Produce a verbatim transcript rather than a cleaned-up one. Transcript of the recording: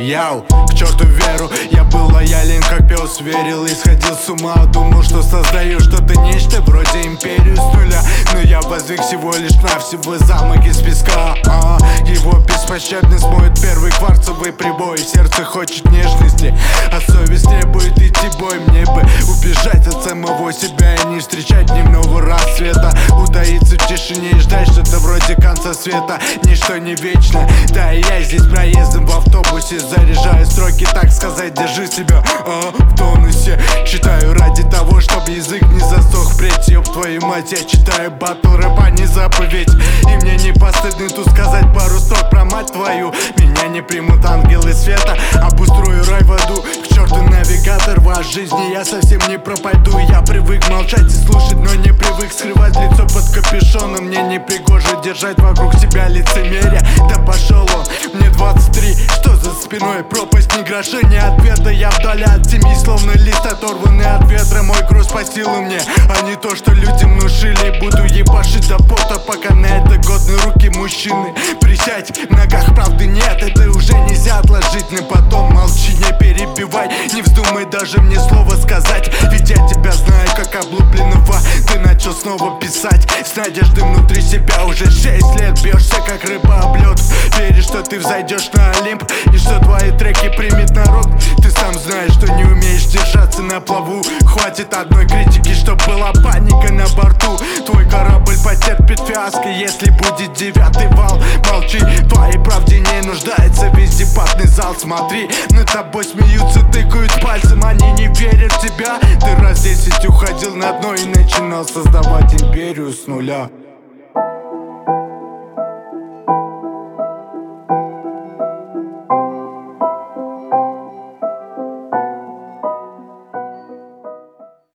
Яу, к черту веру, я был лоялен как пес, верил и сходил с ума. Думал, что создаю что-то нечто вроде империю с нуля, но я воздвиг всего лишь навсего замок из песка. а, Его беспощадно смоет первый кварцевый прибой. Сердце хочет нежности, а совесть требует идти бой. Мне бы убежать от самого себя и не встречать дневного рассвета, утаиться в тишине и ждать что-то вроде конца света. Ничто не вечно, да и я здесь проездом в автобусе, заряжаю строки, так сказать, держи себя а, в тонусе. Читаю ради того, чтобы язык не засох впредь. Ёб твою мать, я читаю батл рэпа, не заповедь. И мне не постыдно тут сказать пару строк про мать твою. Меня не примут ангелы света, обустрою рай в аду. К черту навигатор, ваш жизни я совсем не пропаду. Я привык молчать и слушать, но не привык скрывать лицо под капюшоном. Мне не пригоже держать вокруг себя лицемерие. Да пошел он, мне двадцать три, что за спиной пропасть, ни гроша, ни ответа. Я вдали от семьи, словно лист оторванный от ветра. Мой груз по силам мне, а не то, что людям внушили. Буду ебашить до пота, пока на это годны руки мужчины. Присядь, в ногах правды нет, это уже нельзя отложить на потом. Молчи, не перебивай, не вздумай даже мне слово сказать, ведь я тебя знаю как облупленного. Ты начал снова писать с надеждой внутри себя. Уже шесть лет бьешься как рыба об лед. Веришь, что ты взойдешь на Олимп и что твои треки примет народ. Ты сам знаешь, что не умеешь держаться на плаву. Хватит одной критики, чтоб была паника на борту. Твой корабль потерпит фиаско, если будет девятый вал. Молчи, в твоей правде не нуждается весь дебатный зал. Смотри, над тобой смеются, тыкают пальцем, они не верят в тебя. Ты раз десять уходил на дно и начинал создавать империю с нуля.